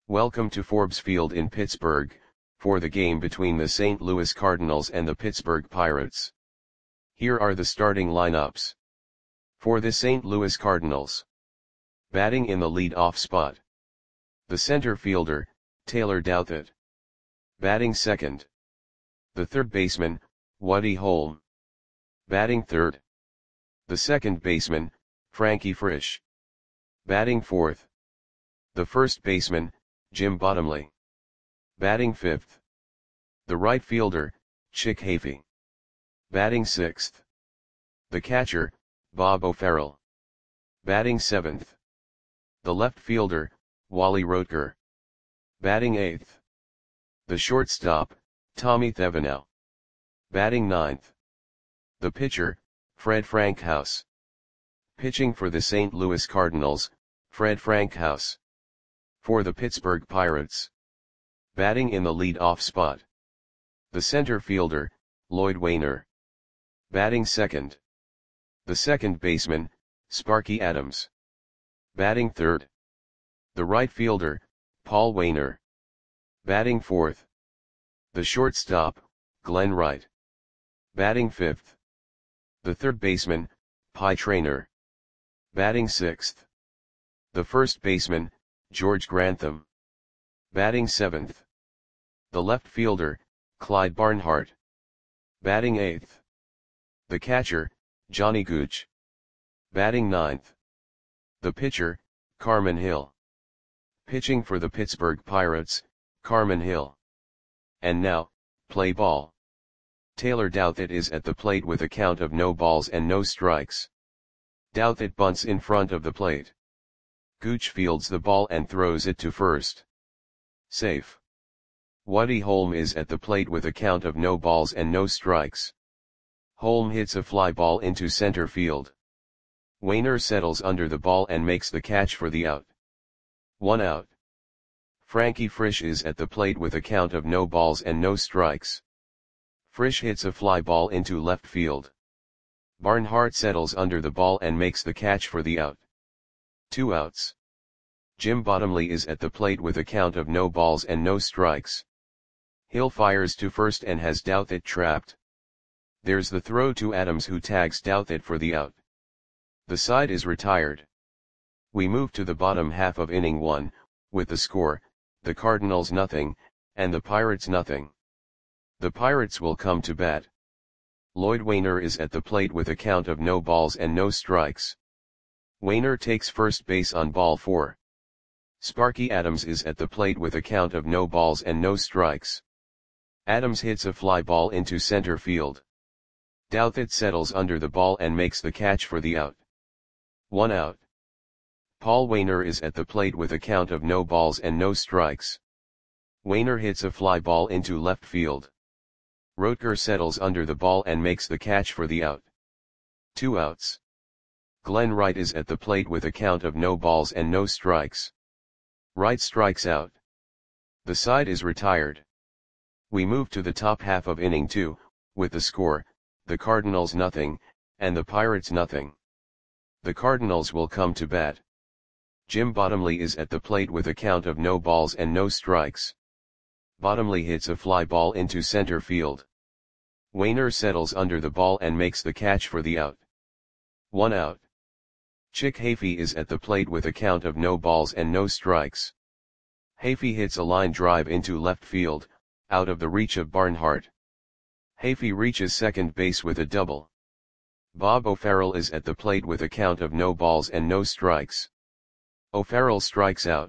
Welcome to Forbes Field in Pittsburgh, for the game between the St. Louis Cardinals and the Pittsburgh Pirates. Here are the starting lineups. For the St. Louis Cardinals. Batting in the lead-off spot. The center fielder, Taylor Douthit. Batting second. The third baseman, Woody Holm. Batting third. The second baseman, Frankie Frisch. Batting fourth. The first baseman, Jim Bottomley. Batting fifth. The right fielder, Chick Hafey. Batting sixth. The catcher, Bob O'Farrell. Batting seventh. The left fielder, Wally Roetger. Batting eighth. The shortstop, Tommy Thevenot. Batting ninth. The pitcher, Fred Frankhouse. Pitching for the St. Louis Cardinals, Fred Frankhouse. For the Pittsburgh Pirates. Batting in the lead-off spot. The center fielder, Lloyd Waner. Batting second. The second baseman, Sparky Adams. Batting third. The right fielder, Paul Waner. Batting fourth. The shortstop, Glenn Wright. Batting fifth. The third baseman, Pie Traynor. Batting sixth. The first baseman, George Grantham. Batting seventh. The left fielder, Clyde Barnhart. Batting eighth. The catcher, Johnny Gooch. Batting ninth. The pitcher, Carmen Hill. Pitching for the Pittsburgh Pirates, Carmen Hill. And now, play ball. Taylor Douthit is at the plate with a count of no balls and no strikes. Douthit bunts in front of the plate. Gooch fields the ball and throws it to first. Safe. Woody Holm is at the plate with a count of no balls and no strikes. Holm hits a fly ball into center field. Waner settles under the ball and makes the catch for the out. 1 out. Frankie Frisch is at the plate with a count of no balls and no strikes. Frisch hits a fly ball into left field. Barnhart settles under the ball and makes the catch for the out. 2 outs. Jim Bottomley is at the plate with a count of no balls and no strikes. Hill fires to first and has Douthit trapped. There's the throw to Adams, who tags Douthit for the out. The side is retired. We move to the bottom half of inning 1, with the score, the Cardinals nothing, and the Pirates nothing. The Pirates will come to bat. Lloyd Waner is at the plate with a count of no balls and no strikes. Waner takes first base on ball 4. Sparky Adams is at the plate with a count of no balls and no strikes. Adams hits a fly ball into center field. Douthit settles under the ball and makes the catch for the out. 1 out. Paul Waner is at the plate with a count of no balls and no strikes. Waner hits a fly ball into left field. Roetger settles under the ball and makes the catch for the out. 2 outs. Glenn Wright is at the plate with a count of no balls and no strikes. Wright strikes out. The side is retired. We move to the top half of inning 2, with the score, the Cardinals nothing, and the Pirates nothing. The Cardinals will come to bat. Jim Bottomley is at the plate with a count of no balls and no strikes. Bottomley hits a fly ball into center field. Waner settles under the ball and makes the catch for the out. 1 out. Chick Hafey is at the plate with a count of no balls and no strikes. Hafey hits a line drive into left field, out of the reach of Barnhart. Hafey reaches second base with a double. Bob O'Farrell is at the plate with a count of no balls and no strikes. O'Farrell strikes out.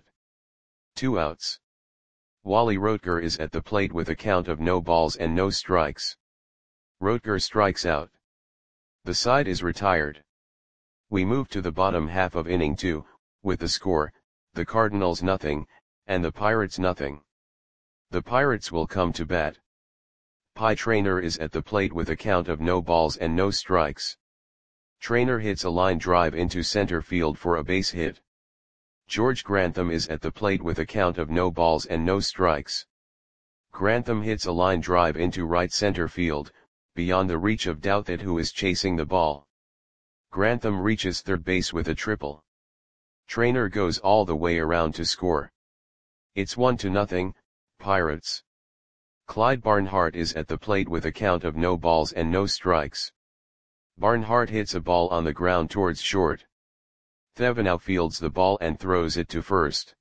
2 outs. Wally Roetger is at the plate with a count of no balls and no strikes. Roetger strikes out. The side is retired. We move to the bottom half of inning 2, with the score, the Cardinals nothing, and the Pirates nothing. The Pirates will come to bat. Pie Traynor is at the plate with a count of no balls and no strikes. Traynor hits a line drive into center field for a base hit. George Grantham is at the plate with a count of no balls and no strikes. Grantham hits a line drive into right center field, beyond the reach of Douthit, who is chasing the ball. Grantham reaches third base with a triple. Traynor goes all the way around to score. It's 1-0, Pirates. Clyde Barnhart is at the plate with a count of no balls and no strikes. Barnhart hits a ball on the ground towards short. Thevenot fields the ball and throws it to first.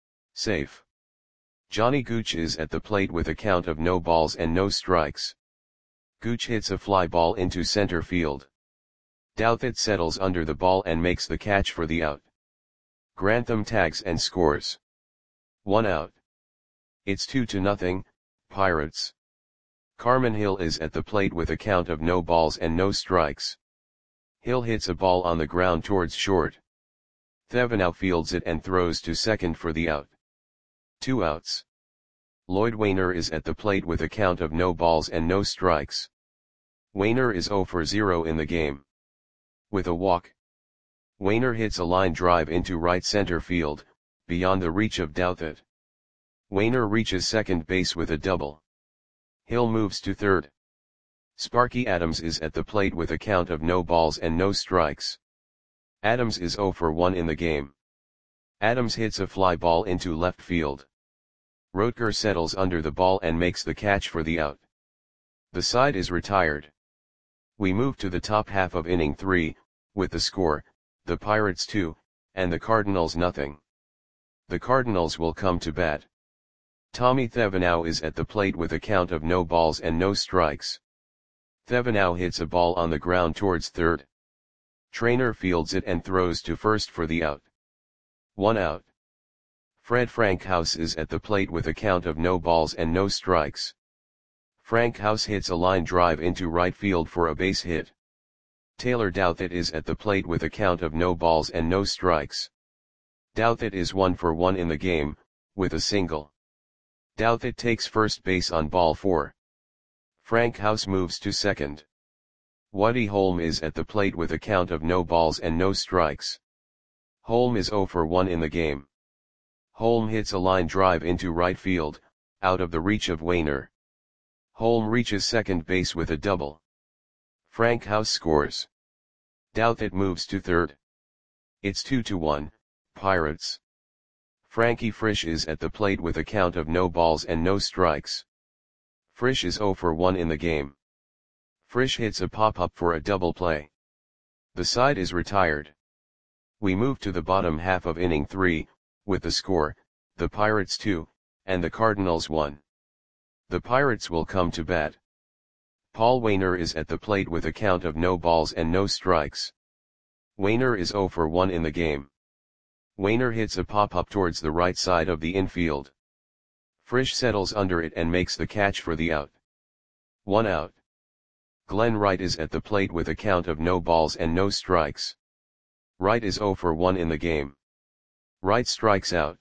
Safe. Johnny Gooch is at the plate with a count of no balls and no strikes. Gooch hits a fly ball into center field. Douthit settles under the ball and makes the catch for the out. Grantham tags and scores. 1 out. It's 2-0, Pirates. Carmen Hill is at the plate with a count of no balls and no strikes. Hill hits a ball on the ground towards short. Thevenot fields it and throws to second for the out. 2 outs. Lloyd Wainer is at the plate with a count of no balls and no strikes. Wainer is 0 for 0 in the game. With a walk. Wainer hits a line drive into right center field, beyond the reach of Douthit. Wainer reaches second base with a double. Hill moves to third. Sparky Adams is at the plate with a count of no balls and no strikes. Adams is 0 for 1 in the game. Adams hits a fly ball into left field. Rotker settles under the ball and makes the catch for the out. The side is retired. We move to the top half of inning 3, with the score, the Pirates 2, and the Cardinals 0. The Cardinals will come to bat. Tommy Thevenot is at the plate with a count of no balls and no strikes. Thevenot hits a ball on the ground towards third. Trainer fields it and throws to first for the out. 1 out. Fred Frankhouse is at the plate with a count of no balls and no strikes. Frankhouse hits a line drive into right field for a base hit. Taylor Douthit is at the plate with a count of no balls and no strikes. Douthit is 1 for 1 in the game, with a single. Douthit takes first base on ball 4. Frankhouse moves to second. Woody Holm is at the plate with a count of no balls and no strikes. Holm is 0 for 1 in the game. Holm hits a line drive into right field, out of the reach of Wainer. Holm reaches second base with a double. Frankhouse scores. Douthit moves to third. It's 2-1, Pirates. Frankie Frisch is at the plate with a count of no balls and no strikes. Frisch is 0 for 1 in the game. Frisch hits a pop-up for a double play. The side is retired. We move to the bottom half of inning 3, with the score, the Pirates 2, and the Cardinals 1. The Pirates will come to bat. Paul Wainer is at the plate with a count of no balls and no strikes. Wainer is 0 for 1 in the game. Wainer hits a pop-up towards the right side of the infield. Frisch settles under it and makes the catch for the out. 1 out. Glenn Wright is at the plate with a count of no balls and no strikes. Wright is 0 for 1 in the game. Wright strikes out.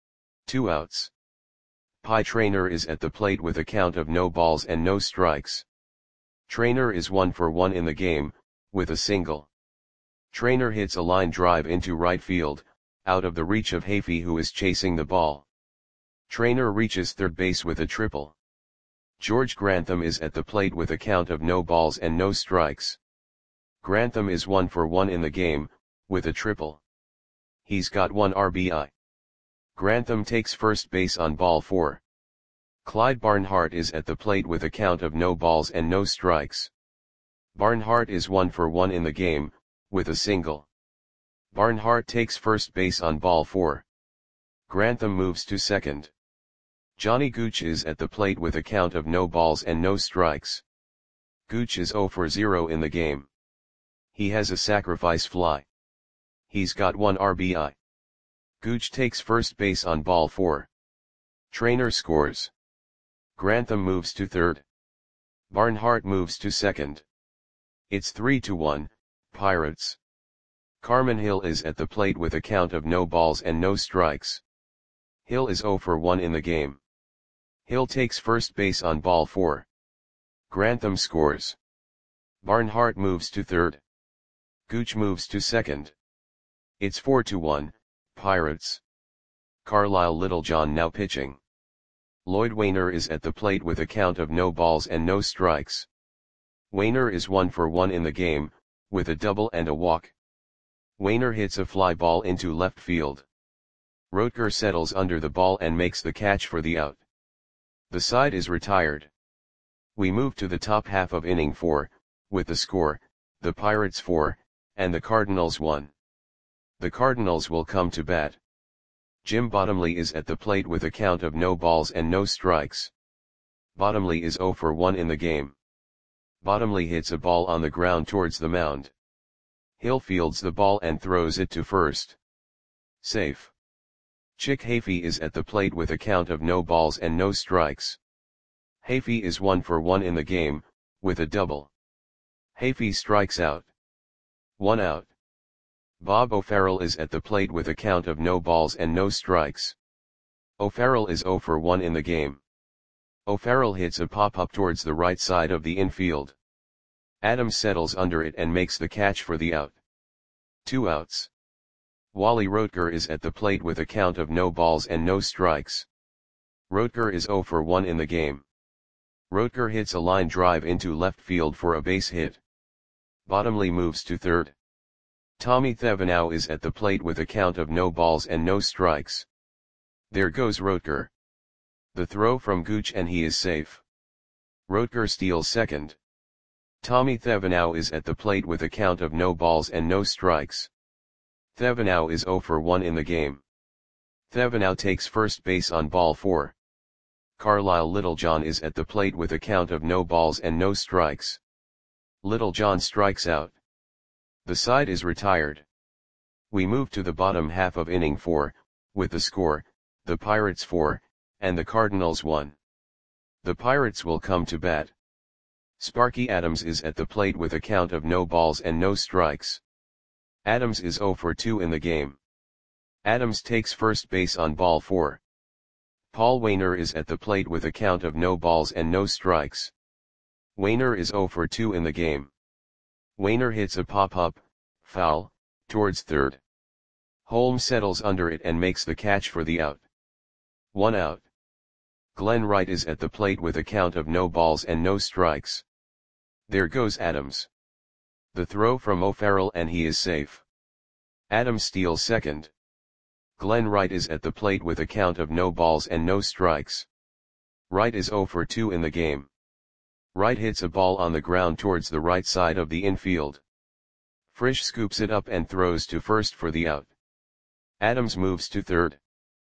2 outs. Pie Traynor is at the plate with a count of no balls and no strikes. Traynor is 1 for 1 in the game, with a single. Traynor hits a line drive into right field, out of the reach of Hafey who is chasing the ball. Traynor reaches third base with a triple. George Grantham is at the plate with a count of no balls and no strikes. Grantham is 1 for 1 in the game, with a triple. He's got 1 RBI. Grantham takes first base on ball 4. Clyde Barnhart is at the plate with a count of no balls and no strikes. Barnhart is 1 for 1 in the game, with a single. Barnhart takes first base on ball 4. Grantham moves to second. Johnny Gooch is at the plate with a count of no balls and no strikes. Gooch is 0 for 0 in the game. He has a sacrifice fly. He's got 1 RBI. Gooch takes first base on ball 4. Traynor scores. Grantham moves to third. Barnhart moves to second. It's 3-1, Pirates. Carmen Hill is at the plate with a count of no balls and no strikes. Hill is 0 for 1 in the game. Hill takes first base on ball 4. Grantham scores. Barnhart moves to third. Gooch moves to second. It's 4-1, Pirates. Carlisle Littlejohn now pitching. Lloyd Wainer is at the plate with a count of no balls and no strikes. Wainer is 1 for 1 in the game, with a double and a walk. Wainer hits a fly ball into left field. Roetger settles under the ball and makes the catch for the out. The side is retired. We move to the top half of inning 4, with the score, the Pirates 4, and the Cardinals 1. The Cardinals will come to bat. Jim Bottomley is at the plate with a count of no balls and no strikes. Bottomley is 0 for 1 in the game. Bottomley hits a ball on the ground towards the mound. Hill fields the ball and throws it to first. Safe. Chick Hafey is at the plate with a count of no balls and no strikes. Hafey is 1 for 1 in the game, with a double. Hafey strikes out. 1 out. Bob O'Farrell is at the plate with a count of no balls and no strikes. O'Farrell is 0 for 1 in the game. O'Farrell hits a pop-up towards the right side of the infield. Adams settles under it and makes the catch for the out. 2 outs. Wally Roetger is at the plate with a count of no balls and no strikes. Roetger is 0 for 1 in the game. Roetger hits a line drive into left field for a base hit. Bottomley moves to third. Tommy Thevenot is at the plate with a count of no balls and no strikes. There goes Roetger. The throw from Gooch and he is safe. Roetger steals second. Tommy Thevenot is at the plate with a count of no balls and no strikes. Thevenot is 0 for 1 in the game. Thevenot takes first base on ball 4. Carlisle Littlejohn is at the plate with a count of no balls and no strikes. Littlejohn strikes out. The side is retired. We move to the bottom half of inning 4, with the score, the Pirates 4, and the Cardinals 1. The Pirates will come to bat. Sparky Adams is at the plate with a count of no balls and no strikes. Adams is 0 for 2 in the game. Adams takes first base on ball 4. Paul Wainer is at the plate with a count of no balls and no strikes. Wainer is 0 for 2 in the game. Wainer hits a pop-up, foul, towards third. Holmes settles under it and makes the catch for the out. 1 out. Glenn Wright is at the plate with a count of no balls and no strikes. There goes Adams. The throw from O'Farrell and he is safe. Adams steals second. Glenn Wright is at the plate with a count of no balls and no strikes. Wright is 0 for 2 in the game. Wright hits a ball on the ground towards the right side of the infield. Frisch scoops it up and throws to first for the out. Adams moves to third.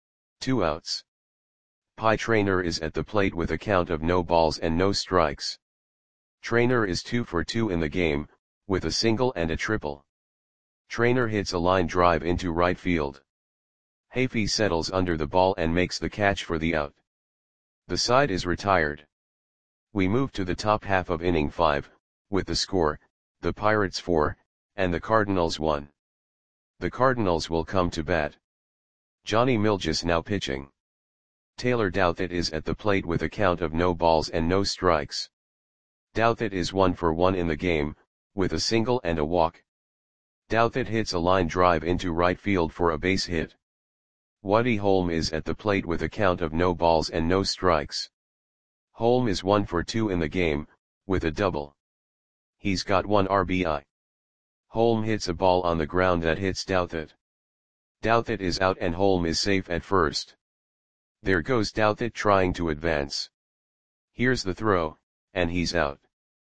2 outs. Pie Traynor is at the plate with a count of no balls and no strikes. Traynor is 2 for 2 in the game, with a single and a triple. Traynor hits a line drive into right field. Hafey settles under the ball and makes the catch for the out. The side is retired. We move to the top half of inning 5, with the score, the Pirates 4, and the Cardinals 1. The Cardinals will come to bat. Johnny Milgis now pitching. Taylor Douthit is at the plate with a count of no balls and no strikes. Douthit is 1 for 1 in the game, with a single and a walk. Douthit hits a line drive into right field for a base hit. Waddy Holm is at the plate with a count of no balls and no strikes. Holm is 1 for 2 in the game, with a double. He's got 1 RBI. Holm hits a ball on the ground that hits Douthit. Douthit is out and Holm is safe at first. There goes Douthit trying to advance. Here's the throw, and he's out.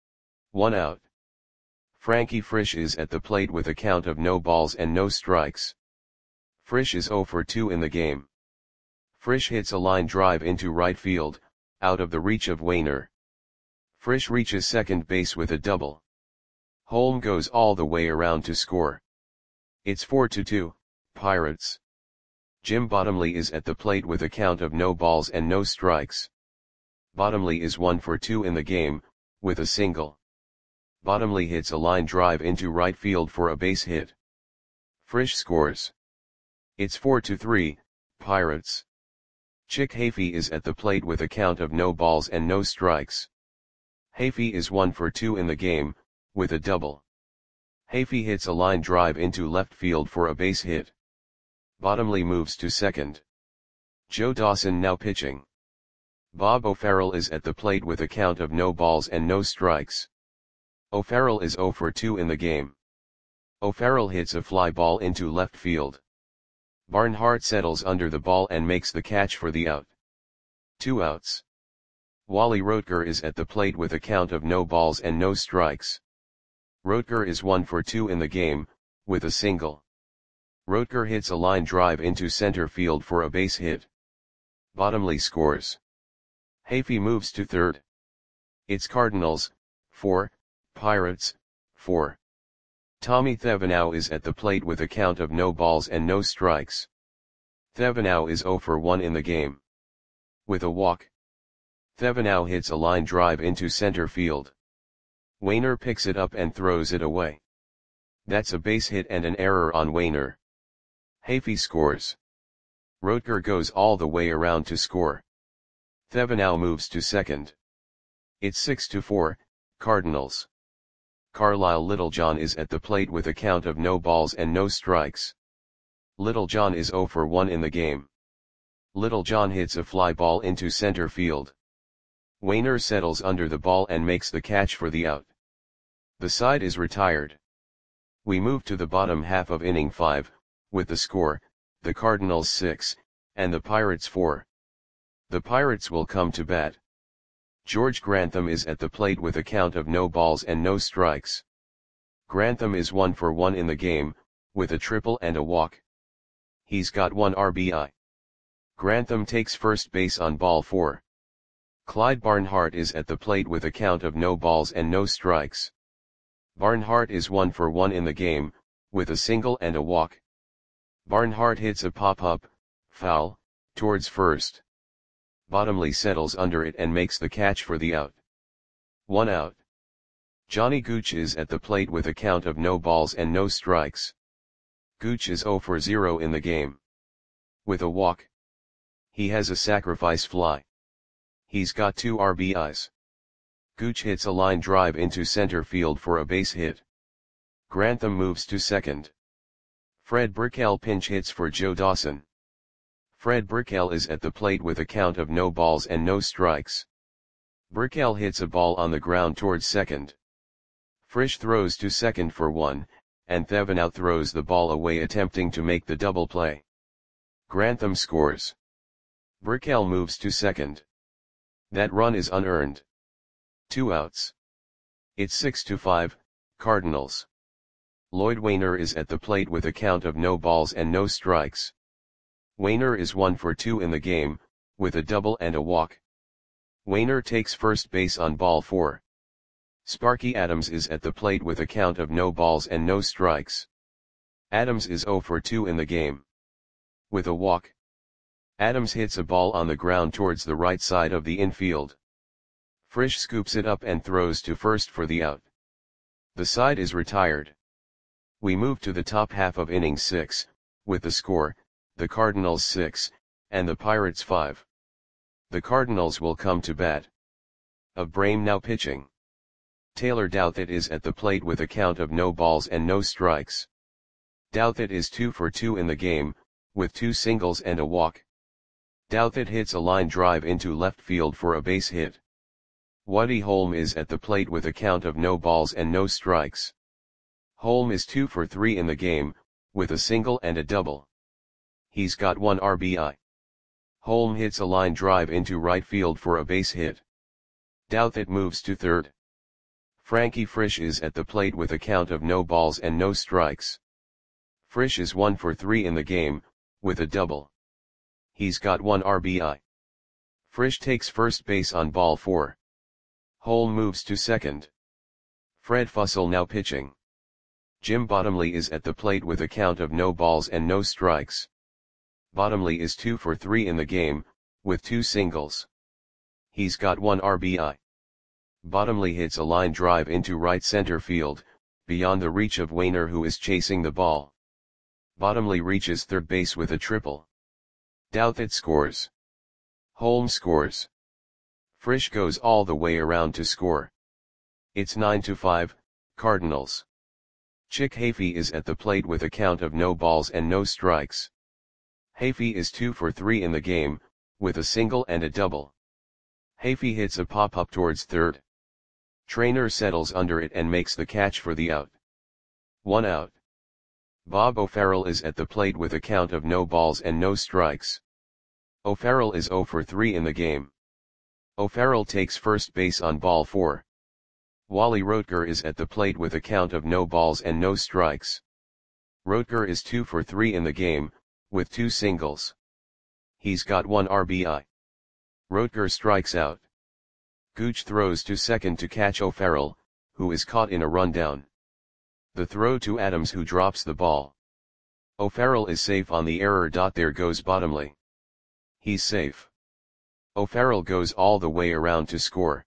1 out. Frankie Frisch is at the plate with a count of no balls and no strikes. Frisch is 0 for 2 in the game. Frisch hits a line drive into right field, out of the reach of Wainer. Frisch reaches second base with a double. Holm goes all the way around to score. It's 4-2, Pirates. Jim Bottomley is at the plate with a count of no balls and no strikes. Bottomley is 1 for 2 in the game, with a single. Bottomley hits a line drive into right field for a base hit. Frisch scores. It's 4-3, Pirates. Chick Hafey is at the plate with a count of no balls and no strikes. Hafey is 1 for 2 in the game, with a double. Hafey hits a line drive into left field for a base hit. Bottomley moves to second. Joe Dawson now pitching. Bob O'Farrell is at the plate with a count of no balls and no strikes. O'Farrell is 0 for 2 in the game. O'Farrell hits a fly ball into left field. Barnhart settles under the ball and makes the catch for the out. 2 outs. Wally Roetger is at the plate with a count of no balls and no strikes. Roetger is 1 for 2 in the game, with a single. Roetger hits a line drive into center field for a base hit. Bottomley scores. Hafey moves to third. It's Cardinals, 4, Pirates, 4. Tommy Thevenot is at the plate with a count of no balls and no strikes. Thevenot is 0 for 1 in the game. With a walk. Thevenot hits a line drive into center field. Wainer picks it up and throws it away. That's a base hit and an error on Wainer. Hafey scores. Roetger goes all the way around to score. Thevenot moves to second. It's 6-4, Cardinals. Carlisle Littlejohn is at the plate with a count of no balls and no strikes. Littlejohn is 0 for 1 in the game. Littlejohn hits a fly ball into center field. Wainer settles under the ball and makes the catch for the out. The side is retired. We move to the bottom half of inning 5, with the score, the Cardinals 6, and the Pirates 4. The Pirates will come to bat. George Grantham is at the plate with a count of no balls and no strikes. Grantham is 1 for 1 in the game, with a triple and a walk. He's got 1 RBI. Grantham takes first base on ball 4. Clyde Barnhart is at the plate with a count of no balls and no strikes. Barnhart is 1 for 1 in the game, with a single and a walk. Barnhart hits a pop-up, foul, towards first. Bottomley settles under it and makes the catch for the out. 1 out. Johnny Gooch is at the plate with a count of no balls and no strikes. Gooch is 0 for 0 in the game. With a walk. He has a sacrifice fly. He's got 2 RBIs. Gooch hits a line drive into center field for a base hit. Grantham moves to second. Fred Burkell pinch hits for Joe Dawson. Fred Burkell is at the plate with a count of no balls and no strikes. Burkell hits a ball on the ground towards second. Frisch throws to second for 1, and Thevenot throws the ball away attempting to make the double play. Grantham scores. Burkell moves to second. That run is unearned. 2 outs. It's 6-5, Cardinals. Lloyd Wainer is at the plate with a count of no balls and no strikes. Wainer is 1 for 2 in the game, with a double and a walk. Wainer takes first base on ball 4. Sparky Adams is at the plate with a count of no balls and no strikes. Adams is 0 for 2 in the game. With a walk. Adams hits a ball on the ground towards the right side of the infield. Frisch scoops it up and throws to first for the out. The side is retired. We move to the top half of inning 6, with the score, the Cardinals 6, and the Pirates 5. The Cardinals will come to bat. Abraham now pitching. Taylor Douthit is at the plate with a count of no balls and no strikes. Douthit is 2 for 2 in the game, with 2 singles and a walk. Douthit hits a line drive into left field for a base hit. Woody Holm is at the plate with a count of no balls and no strikes. Holm is 2 for 3 in the game, with a single and a double. He's got 1 RBI. Holm hits a line drive into right field for a base hit. Douthit moves to third. Frankie Frisch is at the plate with a count of no balls and no strikes. Frisch is 1 for 3 in the game, with a double. He's got 1 RBI. Frisch takes first base on ball 4. Holm moves to second. Fred Fussell now pitching. Jim Bottomley is at the plate with a count of no balls and no strikes. Bottomley is 2 for 3 in the game, with 2 singles. He's got 1 RBI. Bottomley hits a line drive into right center field, beyond the reach of Wainer who is chasing the ball. Bottomley reaches third base with a triple. Douthit scores. Holm scores. Frisch goes all the way around to score. It's 9-5, Cardinals. Chick Hafey is at the plate with a count of no balls and no strikes. Hafey is 2 for 3 in the game, with a single and a double. Hafey hits a pop-up towards third. Trainer settles under it and makes the catch for the out. 1 out. Bob O'Farrell is at the plate with a count of no balls and no strikes. O'Farrell is 0 for 3 in the game. O'Farrell takes first base on ball 4. Wally Roetger is at the plate with a count of no balls and no strikes. Roetger is 2 for 3 in the game, with 2 singles. He's got 1 RBI. Roetger strikes out. Gooch throws to second to catch O'Farrell, who is caught in a rundown. The throw to Adams, who drops the ball. O'Farrell is safe on the error. There goes Bottomley. He's safe. O'Farrell goes all the way around to score.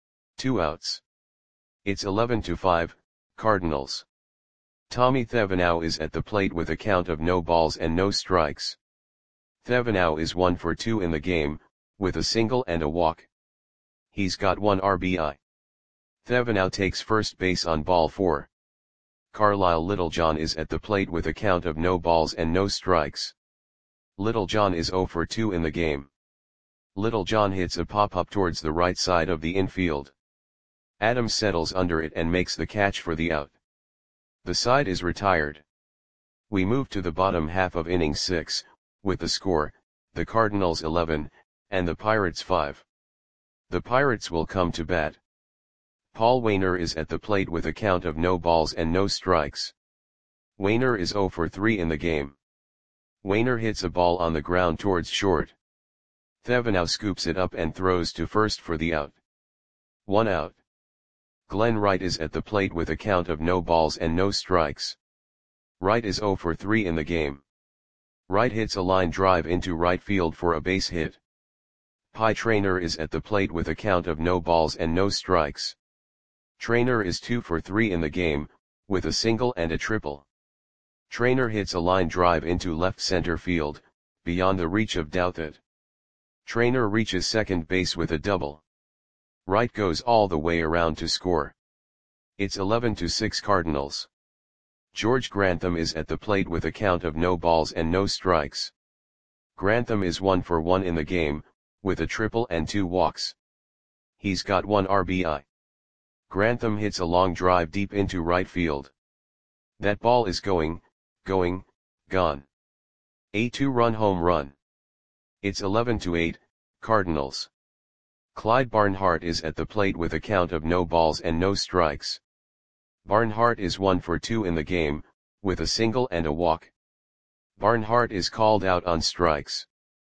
2 outs. It's 11-5, Cardinals. Tommy Thevenot is at the plate with a count of no balls and no strikes. Thevenot is 1 for 2 in the game, with a single and a walk. He's got 1 RBI. Thevenot takes first base on ball 4. Carlisle Littlejohn is at the plate with a count of no balls and no strikes. Littlejohn is 0 for 2 in the game. Littlejohn hits a pop-up towards the right side of the infield. Adams settles under it and makes the catch for the out. The side is retired. We move to the bottom half of inning 6, with the score, the Cardinals 11, and the Pirates 5. The Pirates will come to bat. Paul Waner is at the plate with a count of no balls and no strikes. Waner is 0 for 3 in the game. Waner hits a ball on the ground towards short. Thevenot scoops it up and throws to first for the out. 1 out. Glenn Wright is at the plate with a count of no balls and no strikes. Wright is 0 for 3 in the game. Wright hits a line drive into right field for a base hit. Pie Traynor is at the plate with a count of no balls and no strikes. Traynor is 2 for 3 in the game, with a single and a triple. Traynor hits a line drive into left center field, beyond the reach of Douthit. Traynor reaches second base with a double. Wright goes all the way around to score. It's 11-6 Cardinals. George Grantham is at the plate with a count of no balls and no strikes. Grantham is 1 for 1 in the game, with a triple and 2 walks. He's got 1 RBI. Grantham hits a long drive deep into right field. That ball is gone. A 2-run home run. It's 11-8, Cardinals. Clyde Barnhart is at the plate with a count of no balls and no strikes. Barnhart is 1 for 2 in the game, with a single and a walk. Barnhart is called out on strikes.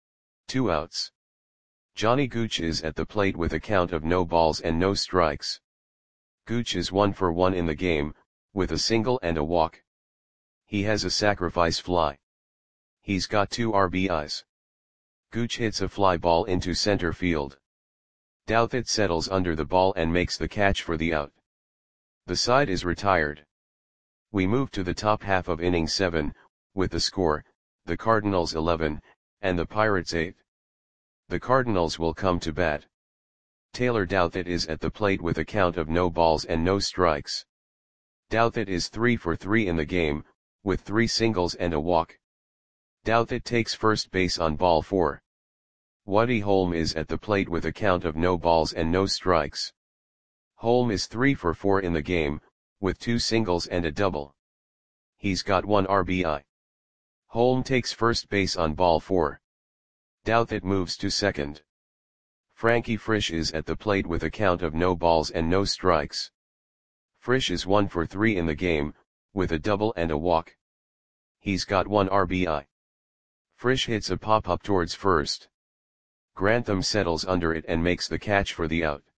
2 outs. Johnny Gooch is at the plate with a count of no balls and no strikes. Gooch is 1 for 1 in the game, with a single and a walk. He has a sacrifice fly. He's got 2 RBIs. Gooch hits a fly ball into center field. Douthit settles under the ball and makes the catch for the out. The side is retired. We move to the top half of inning 7, with the score, the Cardinals 11, and the Pirates 8. The Cardinals will come to bat. Taylor Douthit is at the plate with a count of no balls and no strikes. Douthit is 3 for 3 in the game, with 3 singles and a walk. Douthit takes first base on ball 4. Woody Holm is at the plate with a count of no balls and no strikes. Holm is 3 for 4 in the game, with 2 singles and a double. He's got 1 RBI. Holm takes first base on ball 4. Douthit moves to second. Frankie Frisch is at the plate with a count of no balls and no strikes. Frisch is 1 for 3 in the game, with a double and a walk. He's got 1 RBI. Frisch hits a pop-up towards first. Grantham settles under it and makes the catch for the out.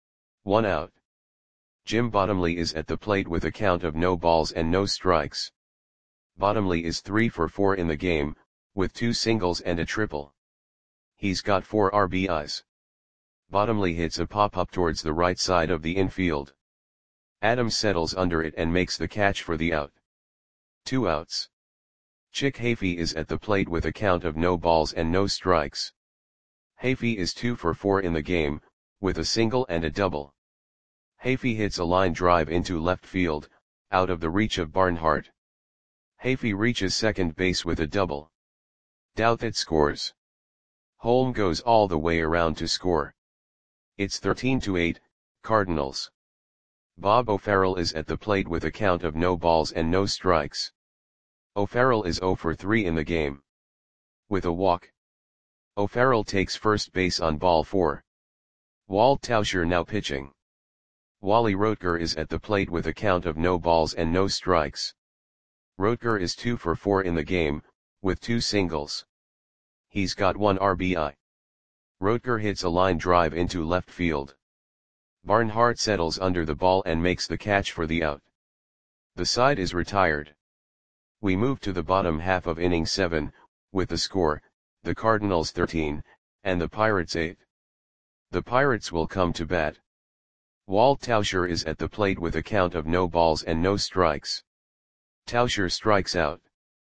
1 out. Jim Bottomley is at the plate with a count of no balls and no strikes. Bottomley is 3 for 4 in the game, with 2 singles and a triple. He's got 4 RBIs. Bottomley hits a pop-up towards the right side of the infield. Adams settles under it and makes the catch for the out. 2 outs. Chick Hafey is at the plate with a count of no balls and no strikes. Hafey is 2 for 4 in the game, with a single and a double. Hafey hits a line drive into left field, out of the reach of Barnhart. Hafey reaches second base with a double. Douthit scores. Holm goes all the way around to score. It's 13-8, Cardinals. Bob O'Farrell is at the plate with a count of no balls and no strikes. O'Farrell is 0 for 3 in the game. With a walk. O'Farrell takes first base on ball 4. Walt Tauscher now pitching. Wally Rotger is at the plate with a count of no balls and no strikes. Rotger is 2 for 4 in the game, with 2 singles. He's got 1 RBI. Rotger hits a line drive into left field. Barnhart settles under the ball and makes the catch for the out. The side is retired. We move to the bottom half of inning 7, with the score, the Cardinals 13, and the Pirates 8. The Pirates will come to bat. Walt Tauscher is at the plate with a count of no balls and no strikes. Tauscher strikes out.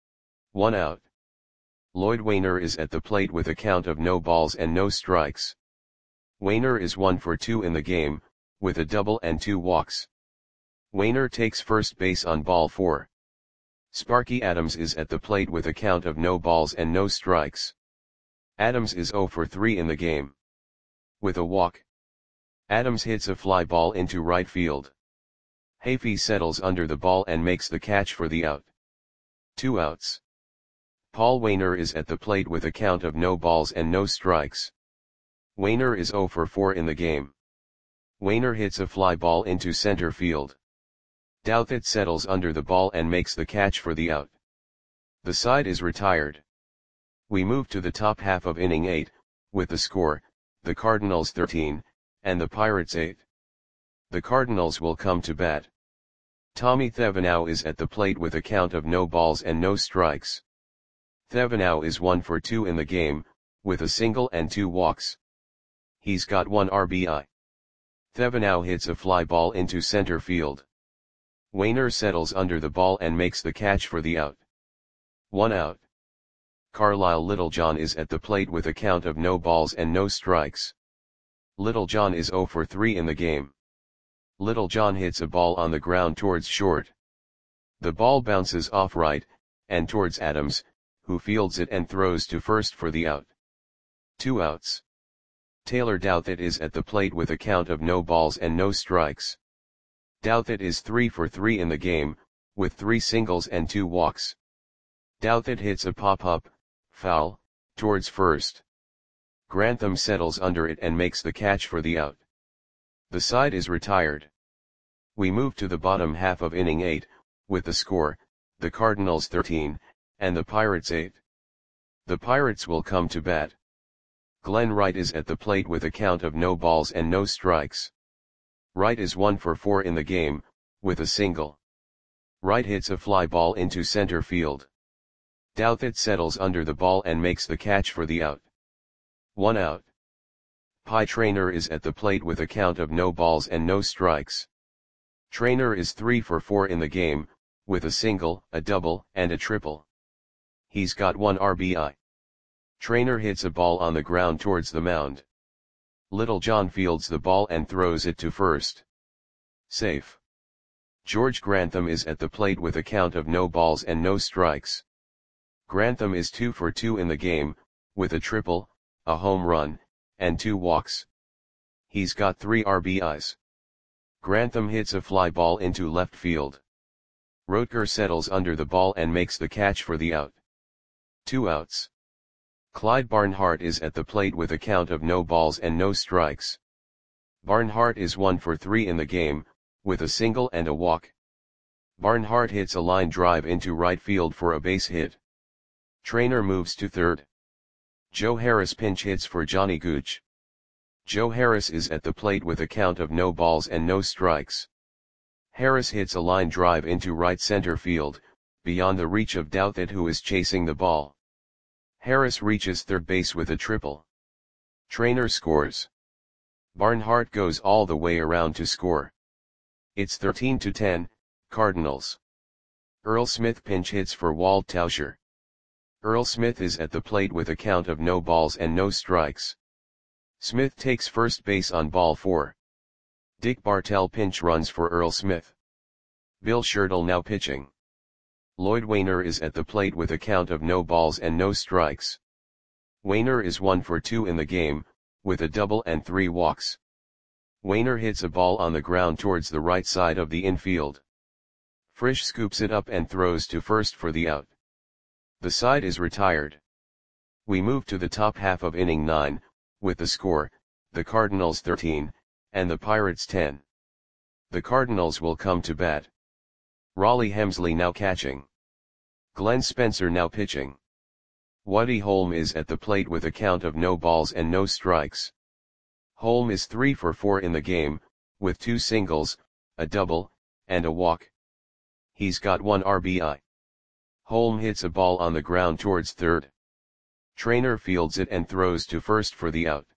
1 out. Lloyd Wainer is at the plate with a count of no balls and no strikes. Wainer is 1 for 2 in the game, with a double and 2 walks. Wainer takes first base on ball 4. Sparky Adams is at the plate with a count of no balls and no strikes. Adams is 0 for 3 in the game. With a walk. Adams hits a fly ball into right field. Hafey settles under the ball and makes the catch for the out. 2 outs. Paul Wainer is at the plate with a count of no balls and no strikes. Wainer is 0 for 4 in the game. Wainer hits a fly ball into center field. Douthit settles under the ball and makes the catch for the out. The side is retired. We move to the top half of inning 8, with the score, the Cardinals 13, and the Pirates 8. The Cardinals will come to bat. Tommy Thevenot is at the plate with a count of no balls and no strikes. Thevenot is 1 for 2 in the game, with a single and 2 walks. He's got 1 RBI. Thevenot hits a fly ball into center field. Wainer settles under the ball and makes the catch for the out. 1 out. Carlisle Littlejohn is at the plate with a count of no balls and no strikes. Littlejohn is 0 for 3 in the game. Littlejohn hits a ball on the ground towards short. The ball bounces off right, and towards Adams, who fields it and throws to first for the out. 2 outs. Taylor Douthit is at the plate with a count of no balls and no strikes. Douthit is 3 for 3 in the game, with 3 singles and 2 walks. Douthit hits a pop-up, foul, towards first. Grantham settles under it and makes the catch for the out. The side is retired. We move to the bottom half of inning 8, with the score, the Cardinals 13, and the Pirates 8. The Pirates will come to bat. Glenn Wright is at the plate with a count of no balls and no strikes. Wright is 1 for 4 in the game, with a single. Wright hits a fly ball into center field. Douthit settles under the ball and makes the catch for the out. 1 out. Pie Traynor is at the plate with a count of no balls and no strikes. Traynor is 3 for 4 in the game, with a single, a double, and a triple. He's got 1 RBI. Traynor hits a ball on the ground towards the mound. Littlejohn fields the ball and throws it to first. Safe. George Grantham is at the plate with a count of no balls and no strikes. Grantham is 2 for 2 in the game, with a triple, a home run, and 2 walks. He's got 3 RBIs. Grantham hits a fly ball into left field. Rotger settles under the ball and makes the catch for the out. 2 outs. Clyde Barnhart is at the plate with a count of no balls and no strikes. Barnhart is 1 for 3 in the game, with a single and a walk. Barnhart hits a line drive into right field for a base hit. Traynor moves to third. Joe Harris pinch hits for Johnny Gooch. Joe Harris is at the plate with a count of no balls and no strikes. Harris hits a line drive into right center field, beyond the reach of Douthit, who is chasing the ball. Harris reaches third base with a triple. Traynor scores. Barnhart goes all the way around to score. It's 13-10, Cardinals. Earl Smith pinch hits for Walt Tauscher. Earl Smith is at the plate with a count of no balls and no strikes. Smith takes first base on ball 4. Dick Bartell pinch runs for Earl Smith. Bill Schertle now pitching. Lloyd Wainer is at the plate with a count of no balls and no strikes. Wainer is 1 for 2 in the game, with a double and 3 walks. Wainer hits a ball on the ground towards the right side of the infield. Frisch scoops it up and throws to first for the out. The side is retired. We move to the top half of inning 9, with the score, the Cardinals 13, and the Pirates 10. The Cardinals will come to bat. Raleigh Hemsley now catching. Glenn Spencer now pitching. Woody Holm is at the plate with a count of no balls and no strikes. Holm is 3 for 4 in the game, with 2 singles, a double, and a walk. He's got 1 RBI. Holm hits a ball on the ground towards third. Trainer fields it and throws to first for the out.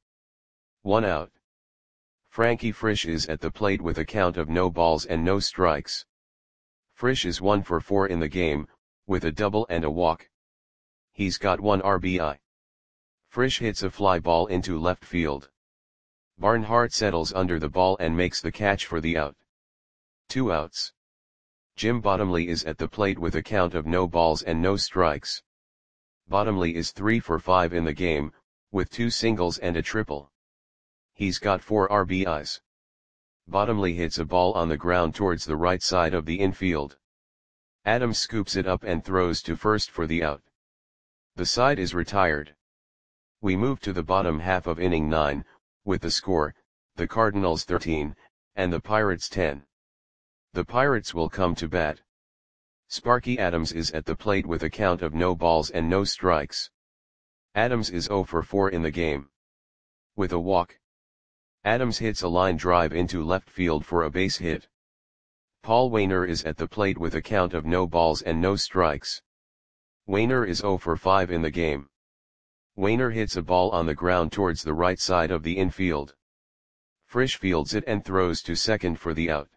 1 out. Frankie Frisch is at the plate with a count of no balls and no strikes. Frisch is 1 for 4 in the game, with a double and a walk. He's got 1 RBI. Frisch hits a fly ball into left field. Barnhart settles under the ball and makes the catch for the out. 2 outs. Jim Bottomley is at the plate with a count of no balls and no strikes. Bottomley is 3 for 5 in the game, with 2 singles and a triple. He's got 4 RBIs. Bottomley hits a ball on the ground towards the right side of the infield. Adams scoops it up and throws to first for the out. The side is retired. We move to the bottom half of inning 9, with the score, the Cardinals 13, and the Pirates 10. The Pirates will come to bat. Sparky Adams is at the plate with a count of no balls and no strikes. Adams is 0 for 4 in the game. With a walk. Adams hits a line drive into left field for a base hit. Paul Waner is at the plate with a count of no balls and no strikes. Waner is 0 for 5 in the game. Waner hits a ball on the ground towards the right side of the infield. Frisch fields it and throws to second for the out.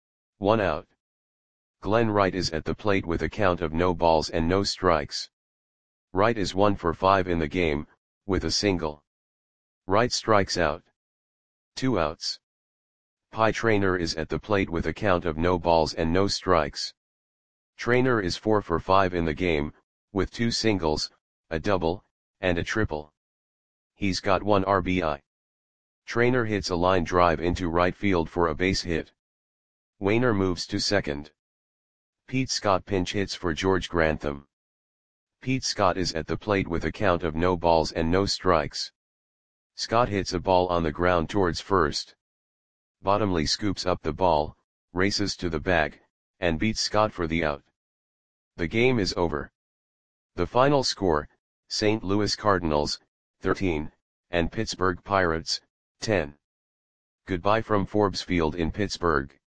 1 out. Glenn Wright is at the plate with a count of no balls and no strikes. Wright is 1 for 5 in the game, with a single. Wright strikes out. 2 outs. Pie Traynor is at the plate with a count of no balls and no strikes. Traynor is 4 for 5 in the game, with 2 singles, a double, and a triple. He's got 1 RBI. Traynor hits a line drive into right field for a base hit. Waner moves to second. Pete Scott pinch hits for George Grantham. Pete Scott is at the plate with a count of no balls and no strikes. Scott hits a ball on the ground towards first. Bottomley scoops up the ball, races to the bag, and beats Scott for the out. The game is over. The final score, St. Louis Cardinals, 13, and Pittsburgh Pirates, 10. Goodbye from Forbes Field in Pittsburgh.